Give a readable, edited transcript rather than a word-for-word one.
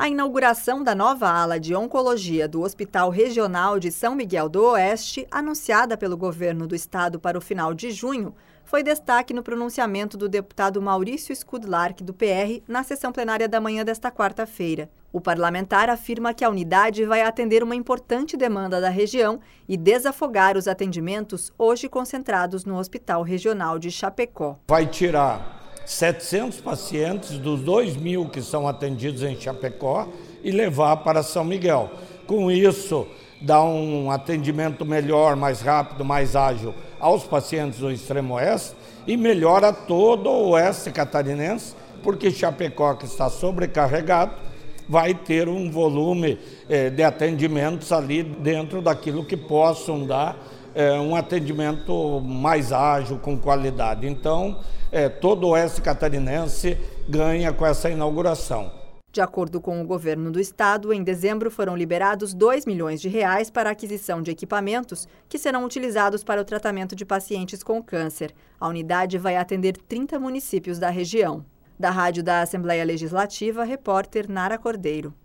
A inauguração da nova ala de oncologia do Hospital Regional de São Miguel do Oeste, anunciada pelo governo do estado para o final de junho, foi destaque no pronunciamento do deputado Maurício Skudlark, do PR, na sessão plenária da manhã desta quarta-feira. O parlamentar afirma que a unidade vai atender uma importante demanda da região e desafogar os atendimentos hoje concentrados no Hospital Regional de Chapecó. Vai tirar 700 pacientes dos 2.000 que são atendidos em Chapecó e levar para São Miguel. Com isso, dá um atendimento melhor, mais rápido, mais ágil aos pacientes do extremo oeste e melhora todo o oeste catarinense, porque Chapecó, que está sobrecarregado, vai ter um volume de atendimentos ali dentro daquilo que possam dar um atendimento mais ágil, com qualidade. Então, todo o oeste catarinense ganha com essa inauguração. De acordo com o governo do estado, em dezembro foram liberados R$2 milhões para a aquisição de equipamentos que serão utilizados para o tratamento de pacientes com câncer. A unidade vai atender 30 municípios da região. Da Rádio da Assembleia Legislativa, repórter Nara Cordeiro.